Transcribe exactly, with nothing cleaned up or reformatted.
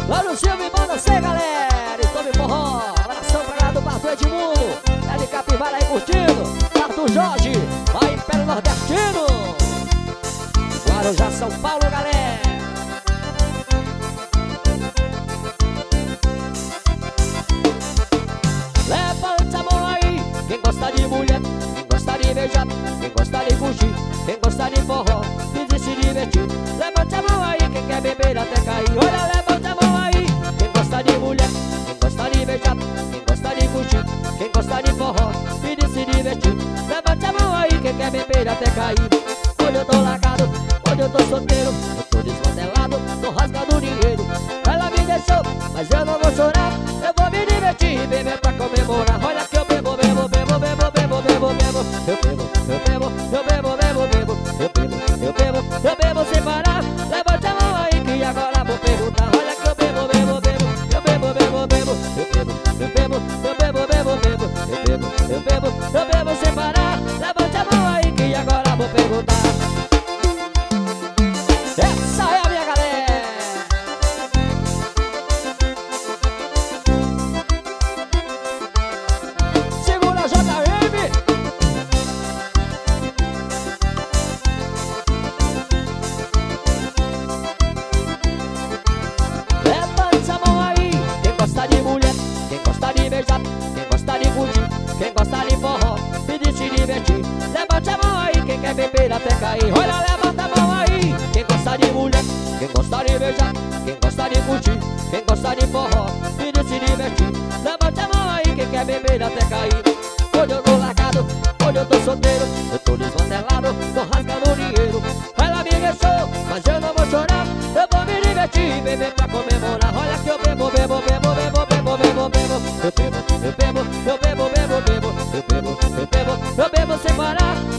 Lá no Silvio e manda ser, galera. E tome forró. Abração pra lá do Bardo Edmundo. É de Capivara aí curtindo. Bardo Jorge, vai Império Nordestino. Guarujá, São Paulo, galera. Levante a mão aí, quem gosta de mulher, quem gosta de beijar, quem gosta de fugir, quem gosta de forró e de se divertir. Levante a mão aí, quem quer beber até cair. Olha, levante a mão aí, quem gosta de mulher, quem gosta de beijar, quem gosta de fugir, quem gosta de forró e de se divertir. Levante a mão aí, quem quer beber até cair. Hoje eu tô largado, hoje eu tô solteiro, eu tô desmantelado, tô rasgando dinheiro. Ela me deixou, mas eu não vou chorar, eu vou me divertir e beber pra comemorar. Olha que eu bebo, bebo, bebo, bebo, bebo, bebo, bebo. Eu bebo, eu bebo, eu bebo, bebo, bebo. Eu bebo, eu bebo, eu bebo sem parar. Levante a mão aí que agora vou perguntar. Olha que eu bebo, bebo, bebo, eu bebo, bebo, bebo. Eu bebo, eu bebo, eu bebo, bebo, bebo. Eu bebo, eu bebo, eu bebo sem parar. Levante a mão aí que agora vou perguntar. Essa é a minha galera. Segura J M. Levante a mão aí, quem gosta de mulher, quem gosta de beijar, quem gosta de curtir, quem gosta de forró e de se divertir. Levante a mão aí, quem quer beber até cair. Olha, levanta a mão aí, quem gosta de mulher, quem gosta de beijar, quem gosta de curtir, quem gosta de forró e de se divertir. Levante a mão aí, quem quer beber até cair. Hoje eu tô largado, hoje eu tô solteiro, eu tô desmantelado, tô rasgando dinheiro. Ela me deixou, mas eu não vou chorar, eu vou me divertir e beber pra comemorar. Olha que eu bebo, bebo, bebo, bebo, bebo, bebo, bebo. Eu bebo, eu bebo, eu bebo, bebo, bebo. Eu bebo, eu bebo, eu bebo sem parar.